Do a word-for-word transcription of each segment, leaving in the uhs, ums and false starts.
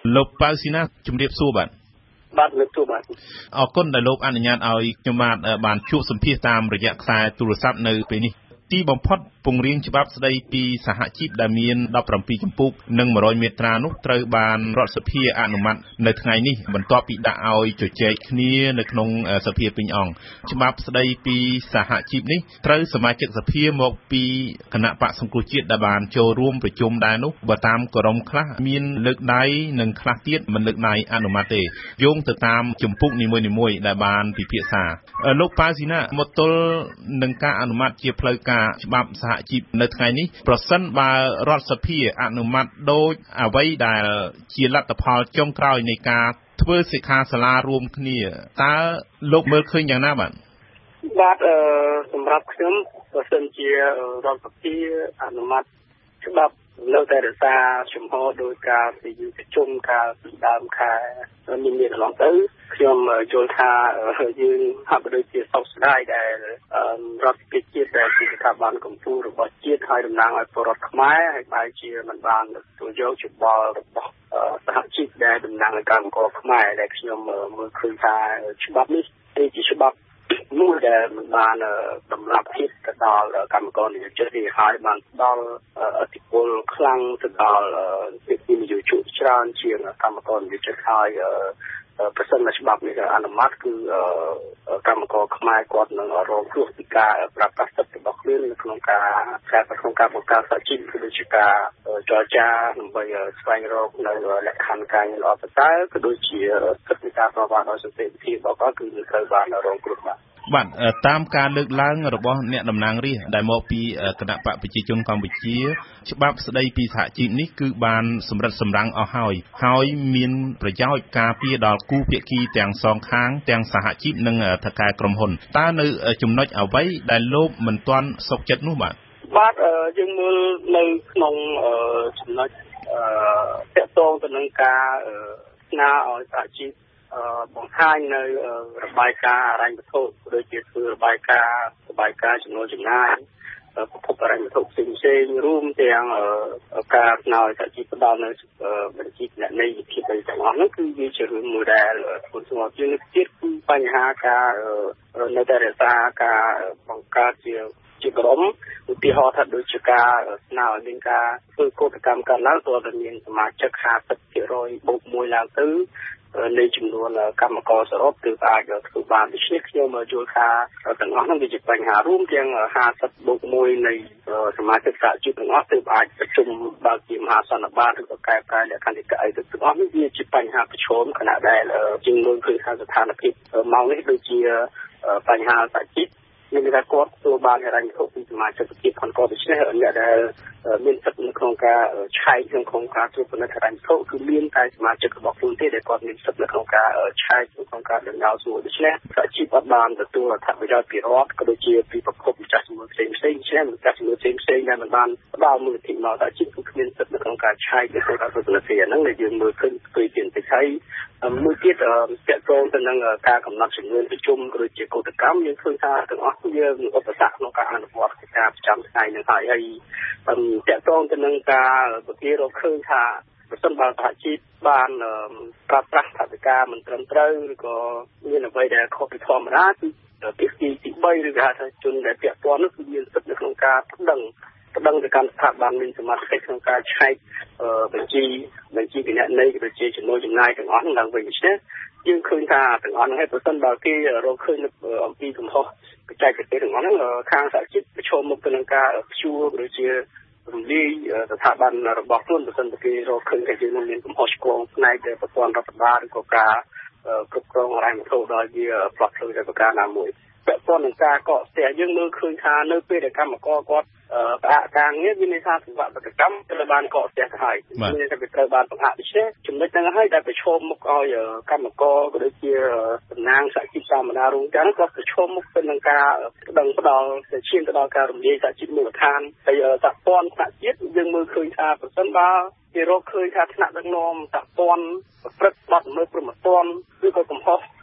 លោកប៉ៅស៊ីណាជំរាបសួរបាទបាទលោកទូបាទអរគុណដែលលោកអនុញ្ញាតឲ្យខ្ញុំបាទបានជួបសម្ភាសតាមរយៈខ្សែទូរស័ព្ទនៅពេលនេះទីបំផុតពង្រៀងច្បាប់ស្តីពីសហជីពដែលមានដប់ប្រាំពីរជំពូកនិងមួយរយមាត្រានោះត្រូវបានរដ្ឋសភាអនុម័តនៅថ្ងៃនេះបន្ទាប់ពីដាក់ឲ្យជជែកគ្នានៅក្នុងសភាពេញអង្គច្បាប់ស្តីពីសហជីពនេះត្រូវសមាជិកសភាមកពីគណៈបក្សសង្គ្រោះជាតិដែលបានចូលរួមប្រជុំដែរនោះបើតាមគរមខ្លះមានលើកដៃនិងខ្លះទៀតមិនលើកដៃអនុម័តទេយោងទៅតាមជំពូកនីមួយៗដែលបានពិភាក្សាលោកប៉ៅស៊ីណាមកទល់នឹងការអនុម័តជាផ្លូវការច្បាប់សហជីពនៅថ្ងៃនេះប្រសិនបើរដ្ឋសភាអនុម័តដោយអ្វីដែលជាលទ្ធផលចុងក្រោយនៃការធ្វើសិក្ខាសាលារួមគ្នាតើលោកមើលឃើញយ៉ាងណាបាទបាទអឺសម្រាប់ខ្ញុំប្រសិនជារដ្ឋសភាអនុម័តច្បាប់នៅតែរក្សាជំហរដោយការពីប្រជុំការពីដើមខែមានមានកន្លងទៅខ្ញុំយល់ថាយើងហាក់បីដូចជាសោកស្ដាយដែលរដ្ឋាភិបាលជាតិដែលជាស្ថាប័នកម្ពុជារបស់ជាតិឲ្យតំណាងឲ្យពលរដ្ឋខ្មែរហើយបែរជាមិនបានទទួលយកយោបល់របស់សហជីពដែលតំណាងឲ្យកម្មករខ្មែរដែលខ្ញុំមើលឃើញថាច្បាប់នេះជាច្បាប់មួយដែលមិនបានតម្លាភាពទៅដល់កម្មករនិយោជិតទេហើយបានផ្ដល់ឥទ្ធិពលខ្លាំងទៅដល់វិនិយោគច្រើនជាងកម្មករនិយោជិតហើយប្រសិនបើច្បាប់នេះអនុម័តគឺកម្មករខ្មែរគាត់នឹងរងគ្រោះពីការប្រើប្រាស់សិទ្ធិរបស់ខ្លួននៅក្នុងការការក្នុងការបង្កើតសហជីពគឺដូចជាការចរចាដើម្បីស្វែងរកនៅលក្ខខណ្ឌការងារល្អប្រសើរក៏ដូចជាសិទ្ធិការប្រព័ន្ធដោយសន្តិវិធីរបស់គាត់គឺត្រូវបានរងគ្រោះបាទបាទតាមការលើកឡើងរបស់អ្នកតំណាងរាស្ត្រដែលមកពីគណៈបកប្រជាជនកម្ពុជាច្បាប់ស្តីពីសហជីពនេះគឺបានសម្រិតសម្រាំងអស់ហើយហើយមានប្រយោជន៍ការពារដល់គូភាគីទាំងសងខាងទាំងសហជីពនិងថៅកែក្រុមហ៊ុនតើនៅចំណុចអ្វីដែលលោកមិនទាន់សុខចិត្តនោះបាទបាទយើងមើលនៅក្នុងចំណុចទាក់ទងទៅនឹងការស្នើឲ្យសហជីពបង្ហាញនៅរបាយការណ៍ហិរញ្ញវត្ថុដូចជាធ្វើរបាយការណ៍របាយការណ៍ចំណូលចំណាយប្រភពហិរញ្ញវត្ថុផ្សេងផ្សេងរួមទាំងការស្នើសហជីពផ្ដល់នៅបញ្ជីគណនេយ្យភាពទាំងអស់នោះគឺវាជារឿងមួយដែលធ្ងន់ធ្ងរជាងនេះទៀតគឺបញ្ហាការនៅតែរក្សាការបង្កើតជាជាក្រុមឧទាហរណ៍ថាដូចជាការស្នើឲ្យមានការធ្វើកោតកម្មកើតឡើងទោះតែមានសមាជិកห้าสิบភាគរយ បូកមួយឡើងទៅនៃចំនួនកម្មករសរុបគឺអាចធ្វើបានដូច្នេះខ្ញុំយល់ថាទាំងអស់នោះវាជាបញ្ហារួមទាំងห้าสิบบូកមួយនៃសមាជិកសហជីពទាំងអស់ទើបអាចប្រជុំបើកជាមហាសន្និបាតឬក៏កែប្រែលក្ខន្តិកៈអីទៅទាំងអស់នេះវាជាបញ្ហាប្រឈមខណៈដែលជាងមើលឃើញថាស្ថានភាពមកនេះដូចជាបញ្ហាសហជីពមានតែគាត់ទទួលបានហិរញ្ញវត្ថុពីសមាជិកភាពផងក៏ដូច្នេះអ្នកដែលមានសិទ្ធិនៅក្នុងការឆែកក្នុងការត្រួតពិនិត្យហិរញ្ញវត្ថុគឺមានតែសមាជិករបស់ខ្លួនទេដែលគាត់មានសិទ្ធិនៅក្នុងការឆែកក្នុងការដណ្ដើមសួរដូច្នេះសហជីពអត់បានទទួលអត្ថប្រយោជន៍ពីរដ្ឋក៏ដូចជាពីប្រភពចាស់ជំនួយផ្សេងផ្សេងដូច្នេះម្ចាស់ជំនួយផ្សេងផ្សេងដែលមិនបានផ្ដល់មូលធនមកសហជីពគឺគ្មានសិទ្ធិនៅក្នុងការឆែកនៅក្នុងការត្រួតពិនិត្យហ្នឹងដែលយើងមើលឃើញពីជាតិចហើយមួយទៀតទាក់ទងទៅនឹងការកំណត់ចំនួនប្រជុំក៏ដូចជាកោតកម្មយើងឃើញថាទាំងអស់វាមានឧបសគ្គក្នុងការអនុវត្តការប្រចាំថ្ងៃនឹងហើយហើយទាក់ទងទៅនឹងការពទារកឃើញថាប្រសិនបើសហជីពបានប្រើប្រាស់ថវិកាមិនត្រឹមត្រូវឬក៏មានអ្វីដែលខុសពីធម្មតាគឺភាគីទីបីឬក៏ហៅថាជនដែលពាក់ព័ន្ធនោះគឺមានសិទ្ធិនៅក្នុងការប្តឹងប្តឹងទៅកាន់ស្ថាប័នមានសមត្ថកិច្ចក្នុងការឆែកបញ្ជីបញ្ជីគណនេយ្យក៏ដូចជាចំណូលចំណាយទាំងអស់ឡើងវិញដូច្នេះយើងឃើញថាទាំងអស់ហ្នឹងហើយប្រសិនបើគេរកឃើញអំពីកំហុសបច្ចេកទេសទាំងអស់ហ្នឹងខាងសហជីពប្រឈមមុខទៅនឹងការព្យួរក៏ដូចជារំលាយស្ថាប័នរបស់ខ្លួនប្រសិនបើគេរកឃើញថាយើងមានកំហុសឆ្គងផ្នែកប្រព័ន្ធរដ្ឋបាលឬក៏ការគ្រប់គ្រងហិរញ្ញវត្ថុដោយវាផ្លាស់ប្ដូរទៅប្រការណាមួយពាក់ព័ន្ធនឹងការកកស្ទះយើងមើលឃើញថានៅពេលដែលកម្មករគាត់ផ្អាកការងារមានន័យថាសង្វាក់ប្រតិកម្មត្រូវបានកកស្ទះទៅហើយមានន័យថាវាត្រូវបានបង្ហាក់ដូច្នេះចំណុចហ្នឹងហើយដែលប្រឈមមុខឲ្យកម្មករក៏ដូចជាតំណាងសហជីពសាមញ្ញរួមទាំងក៏ប្រឈមមុខទៅនឹងការប្តឹងផ្ដាល់ទៅឈានទៅដល់ការរំលាយសហជីពមូលដ្ឋានហើយសហព័ន្ធថ្នាក់ជាតិយើងមើលឃើញថាប្រសិនបើគេរកឃើញថាថ្នាក់ដឹកនាំសហព័ន្ធប្រព្រឹត្តបទល្មើសព្រហ្មទណ្ឌឬក៏កំហុស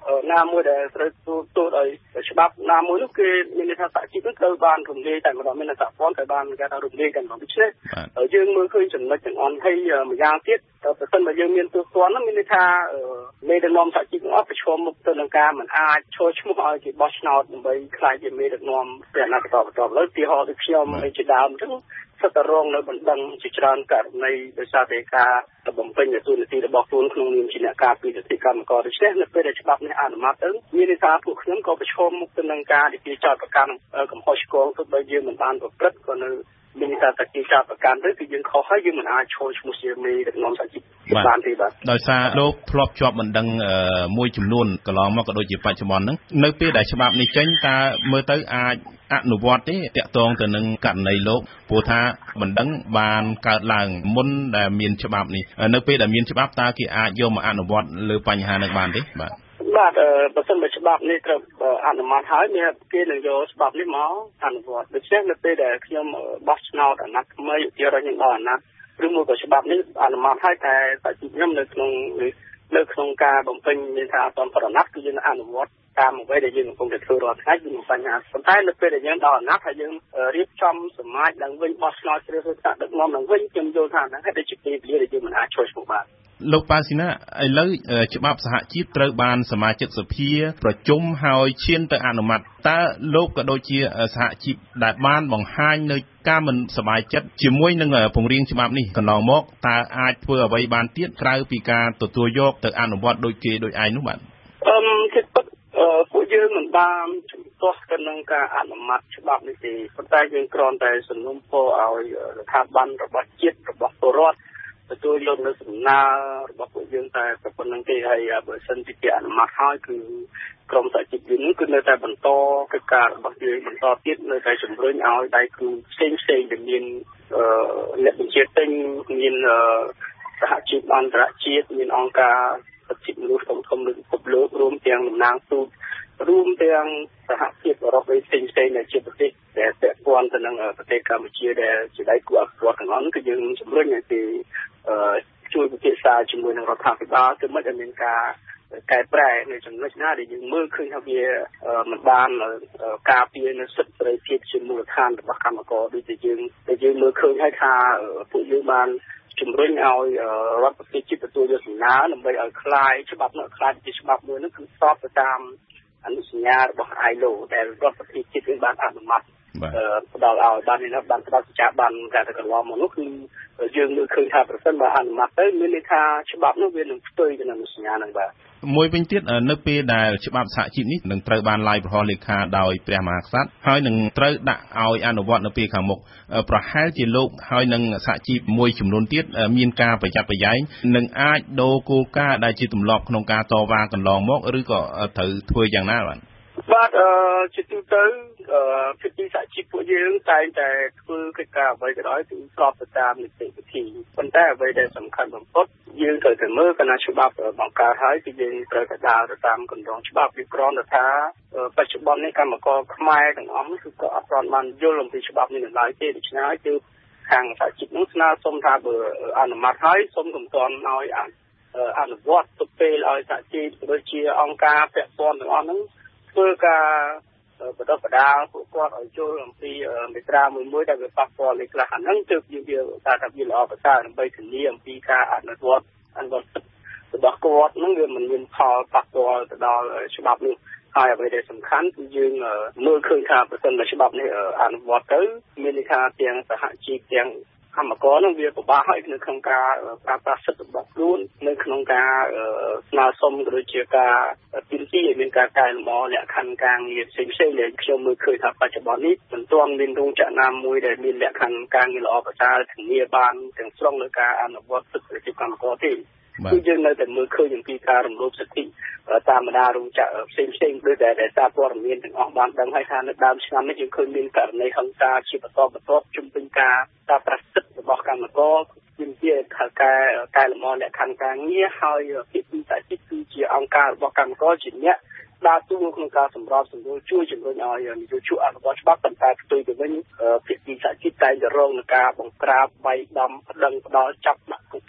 ណាមួយដែលត្រូវទូដោយច្បាប់ណាមួយនោះគឺមានន័យថាសហជីពនឹងត្រូវបានរំលាយតែម្ដងមានសហព័ន្ធត្រូវបានគេថារំលាយតែម្ដងដូច្នេះយើងមើលឃើញចំណុចទាំងអស់ហើយម្យ៉ាងទៀតប្រសិនបើយើងមានទូទាត់នោះមានន័យថាមេដឹកនាំសហជីពទាំងអស់ប្រឈមមុខទៅនឹងការមិនអាចចូលឈ្មោះឲ្យគេបោះឆ្នោតដើម្បីខ្លាចជាមេដឹកនាំព្រះអនាគតបន្តលើទីហោដូចខ្ញុំជាដើមអញ្ចឹងសិតតែរងនៅបណ្ដឹងជាច្រើនករណីដោយសារតែការបំពេញនូវទូនាទីរបស់ខ្លួនក្នុងនាមជាអ្នកការពារសិទ្ធិកម្មករដូច្នេះនៅពេលដែលច្បាប់នេះអនុម័តទៅមានន័យថាពួកខ្ញុំក៏ប្រឈមមុខទៅនឹងការនិយាយចោទប្រកាន់កំហុសឆ្គងទោះបីយើងមិនបានប្រព្រឹត្តក៏នៅមានន័យថាតែជាចោទប្រកាន់ទៅគឺយើងខុសហើយយើងមិនអាចឈរឈ្មោះជាមេដឹកនាំសហជីពបានទេបាទដោយសារលោកធ្លាប់ជាប់បណ្ដឹងមួយចំនួនកន្លងមកក៏ដូចជាបច្ចុប្បន្នហ្នឹងនៅពេលដែលច្បាប់នេះចេញតើមើលទៅអាចអនុវត្តទេតាក់ទងទៅនឹងករណីលោកព្រោះថាបណ្ដឹងបានកើតឡើងមុនដែលមានច្បាប់នេះនៅពេលដែលមានច្បាប់តើគេអាចយកមកអនុវត្តលើបញ្ហានេះបានទេបាទបាទបើសិនបើច្បាប់នេះត្រូវអនុម័តហើយមានគេនឹងយកច្បាប់នេះមកអនុវត្តដូច្នេះនៅពេលដែលខ្ញុំបោះឆ្នោតអាណត្តិថ្មីឧទាហរណ៍ខ្ញុំដល់អាណត្តិឬមួយក៏ច្បាប់នេះអនុម័តហើយតែសហជីពខ្ញុំនៅក្នុងនៅក្នុងការបំពេញមានថាអត់ប្រណិតគឺយើងអនុវត្តតាមអ្វីដែលយើងកំពុងតែធ្វើរាល់ថ្ងៃគឺមានបញ្ហាប៉ុន្តែនៅពេលដែលយើងដល់អាណត្តិហើយយើងរៀបចំសមាជឡើងវិញបោះឆ្នោតជ្រើសរើសថ្នាក់ដឹកនាំឡើងវិញខ្ញុំយល់ថាហ្នឹងហើយជាពេលវេលាដែលយើងមិនអាចជួយឈ្មោះបានលោកប៉ាស៊ីណាឥឡូវច្បាប់សហជីពត្រូវបានសមាជិកសភាប្រជុំហើយឈានទៅអនុម័តតើលោកក៏ដូចជាសហជីពដែលបានបង្ហាញនៅការមិនសប្បាយចិត្តជាមួយនឹងពង្រៀងច្បាប់នេះកន្លងមកតើអាចធ្វើអ្វីបានទៀតក្រៅពីការទទួលយកទៅអនុវត្តដូចគេដូចឯងនោះបាទអឺគឺពួកយើងមិនបានជំទាស់ទៅនឹងការអនុម័តច្បាប់នេះទេប៉ុន្តែយើងគ្រាន់តែសំណូមពរឲ្យស្ថាប័នរបស់ជាតិរបស់ពលរដ្ឋទទួលយកនៅសំណើរបស់ពួកយើងតែប៉ុណ្្នឹងទេហើយបើសិនជាគេអនុម័តហើយគឺក្រមសហជីពយើងគឺនៅតែបន្តកិច្ចការរបស់យើងបន្តទៀតនៅតែជំរុញឲ្យដៃគូផ្សេងផ្សេងដែលមានអ្នកបញ្ជាទិញមានសហជីពអន្តរជាតិមានអង្គការសិទ្ធិមនុស្សធំធំនៅពិភពលោករួមទាំងតំណាងទូតរួមទាំងសហភាពអឺរ៉ុបផ្សេងផ្សេងដែលជាប្រទេសដែលពាក់ព័ន្ធទៅនឹងប្រទេសកម្ពុជាដែលជាដៃគូអភិវឌ្ឍន៍ទាំងអស់គឺយើងជំរុញឲ្យគេជួយពិភាក្សាជាមួយនឹងរដ្ឋាភិបាលគឺមិនឲ្យមានការកែប្រែនៅចំណុចណាដែលយើងមើលឃើញថាវាមិនបានការពារនៅសិទ្ធិសេរីភាពជាមូលដ្ឋានរបស់កម្មករដូចជាយើងដែលយើងមើលឃើញហើយថាពួកយើងបានជំរុញឲ្យរដ្ឋប្រទេសជាតិទទួលយកសំណើដើម្បីឲ្យคลายច្បាប់នោះคลายជាច្បាប់មួយនោះគឺស្របទៅតាមអនុសញ្ញារបស់ ไอ แอล โอ ដែលរដ្ឋប្រទេសជាតិបានអនុម័តផ្ដល់ឲ្យបាននេះបានផ្ដល់ចាបានការទៅកន្លងមកនោះគឺយើងមើលឃើញថាប្រសិនបើអនុម័តទៅមានន័យថាច្បាប់នោះវានឹងផ្ទុយទៅនឹងសញ្ញាហ្នឹងបាទមួយវិញទៀតនៅពេលដែលច្បាប់សហជីពនេះនឹងត្រូវបានឡាយប្រហោះលេខាដោយព្រះមហាក្សត្រហើយនឹងត្រូវដាក់ឲ្យអនុវត្តនៅពេលខាងមុខប្រហែលជាលោកហើយនឹងសហជីពមួយចំនួនទៀតមានការប្រយ័ត្នប្រយែងនឹងអាចដូរគោលការណ៍ដែលជាទម្លាប់ក្នុងការតវ៉ាកន្លងមកឬក៏ត្រូវធ្វើយ៉ាងណាបាទបាទអឺជាទូទៅភាគីសហជីពពួកយើងតែងតែធ្វើកិច្ចការអ្វីក៏ដោយគឺស្របទៅតាមនីតិវិធីប៉ុន្តែអ្វីដែលសំខាន់បំផុតយើងត្រូវតែមើលកណ្ដាលច្បាប់បង្កើតហើយគឺយើងត្រូវតែដើរទៅតាមគន្លងច្បាប់វាគ្រាន់តែថាបច្ចុប្បន្ននេះកម្មករខ្មែរទាំងអស់គឺក៏អត់ទាន់បានយល់អំពីច្បាប់នេះនៅឡើយទេដូច្នេះហើយគឺខាងសហជីពនោះស្នើសុំថាបើអនុម័តហើយសូមកុំទាន់ឲ្យអនុវត្តទៅពេលឲ្យសហជីពដូចជាអង្គការពាក់ព័ន្ធទាំងអស់ហ្នឹងធ្វើការបដិបដាលពួកគាត់ឲ្យចូលអំពីមេត្រាមួយមួយដែលវាប៉ះពាល់នេះខ្លះហ្នឹងទើបយើងវាថាថាវាល្អប្រសើរដើម្បីធានាអំពីការអនុវត្តអនុវត្តរបស់គាត់ហ្នឹងវាមិនមានផលប៉ះពាល់ទៅដល់ច្បាប់នេះហើយអ្វីដែលសំខាន់គឺយើងមើលឃើញថាប្រសិនបើច្បាប់នេះអនុវត្តទៅមានន័យថាទាំងសហជីពទាំងកម្មករនឹងវាពិបាកហើយនៅក្នុងការប្រើប្រាស់សិទ្ធិរបស់ខ្លួននៅក្នុងការស្នើសុំក៏ដូចជាការទីមទីឲ្យមានការកែលម្អលក្ខខណ្ឌការងារផ្សេងផ្សេងដែលខ្ញុំមើលឃើញថាបច្ចុប្បន្ននេះមិនទាន់មានរោងចក្រណាមួយដែលមានលក្ខខណ្ឌការងារល្អប្រសើរធានាបានទាំងស្រុងនៅការអនុវត្តសិទ្ធិប្រជាកម្មករទេគឺយើងនៅតែមើលឃើញអំពីការរំលោភសិទ្ធិតាមបណ្ដារោងចក្រផ្សេងផ្សេងដូចតែដែលសារព័ត៌មានទាំងអស់បានដឹងហើយថានៅដើមឆ្នាំនេះយើងឃើញមានករណីហិង្សាជាបន្តបន្ទាប់ជុំវិញការការប្រសិទ្ធរបស់កម្មករជាជាថាការកែលម្អលក្ខខណ្ឌការងារហើយភាគីសហជីពគឺជាអង្គការរបស់កម្មករជាអ្នកដើរតួក្នុងការសម្របសម្រួលជួយជំរុញឲ្យនយោជកអនុវត្តច្បាប់ប៉ុន្តែផ្ទុយទៅវិញភាគីសហជីពតែងតែរងនឹងការបង្ក្រាបវាយដំប្តឹងផ្ដាល់ចាប់ដាក់គុក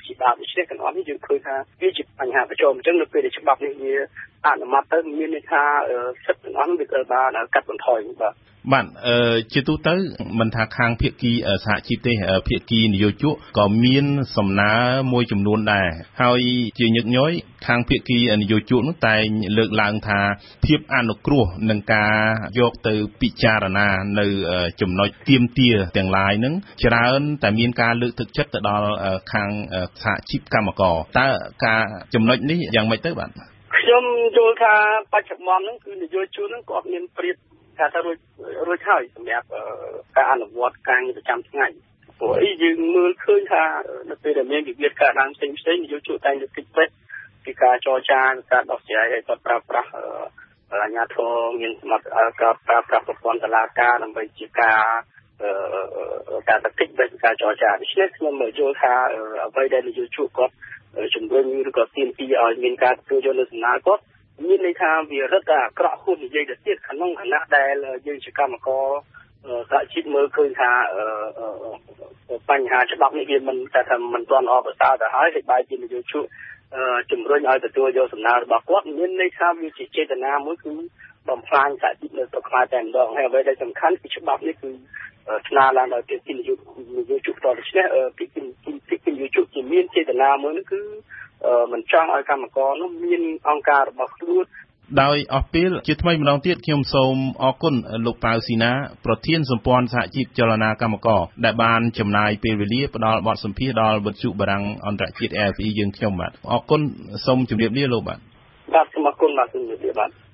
ច្បាប់នេះកន្លងនេះយើងឃើញថាវាជាបញ្ហាប្រឈមអញ្ចឹងនៅពេលដែលច្បាប់នេះវាអនុម័តទៅមានន័យថាសិទ្ធិទាំងអស់វាត្រូវបានកាត់បន្ថយបាទបាទអឺជាទូទៅមិនថាខាងភាគីសហជីពទេភាគីនយោជកក៏មានសំណើមួយចំនួនដែរហើយជាញឹកញយខាងភាគីនយោជកនោះតែងលើកឡើងថាភាពអនុគ្រោះនឹងការយកទៅពិចារណានៅចំណុចទាមទារទាំងឡាយនឹងច្រើនតែមានការលើកទឹកចិត្តទៅដល់ខាងសហជីពកម្មករតើការចំណុចនេះយ៉ាងម៉េចទៅបាទខ្ញុំយល់ថាបច្ចុប្បន្នហ្នឹងគឺនយោជកហ្នឹងគាត់មានព្រៀបថាថារួចរួចហើយសម្រាប់ការអនុវត្តការងារប្រចាំថ្ងៃព្រោះអីយើងមើលឃើញថានៅពេលដែលមានវិវាទកើតឡើងផ្សេងផ្សេងនយោជកតែងតែគិតពេកពីការចរចាការដោះស្រាយឲ្យគាត់ប្រើប្រាស់អាជ្ញាធរមានសមត្ថភាពការប្រើប្រាស់ប្រព័ន្ធតុលាការដើម្បីជាការការតកិច្ចបែបការចរចាដូច្នេះខ្ញុំយល់ថាអ្វីដែលនយោជកគាត់ជំរុញឬក៏ទាមទារឲ្យមានការទទួលយកនៅសំណើគាត់មានន័យថាវារឹតតែអាក្រក់ហួសនិយាយទៅទៀតក្នុងគណៈដែលយើងជាកម្មករសហជីពមើលឃើញថាបញ្ហាច្បាប់នេះវាមិនតែថាមិនទាន់អបអរសាទៅហើយហើយបែរជានយោជកជំរុញឲ្យទទួលយកសំណើរបស់គាត់មានន័យថាវាជាចេតនាមួយគឺបំផ្លាញសហជីពនៅស្រុកខ្មែរតែម្ដងហើយអ្វីដែលសំខាន់គឺច្បាប់នេះគឺស្នើឡើងដោយភាគីនយោជកតទៅនេះភាគីភាគីនយោជកជាមានចេតនាមួយនោះគឺមិនចង់ឲ្យកម្មករនោះមានអង្គការរបស់ខ្លួនដោយអស់ពេលជាថ្មីម្ដងទៀតខ្ញុំសូមអរគុណលោកប៉ៅស៊ីណាប្រធានសម្ព័ន្ធសហជីពចលនាកម្មករដែលបានចំណាយពេលវេលាផ្ដល់បទសម្ភាសន៍ដល់វិទ្យុបារាំងអន្តរជាតិ R F E យើងខ្ញុំបាទអរគុណសូមជម្រាបលាលោកបាទបាទសូមអរគុណបាទសូមជម្រាបលាបាទ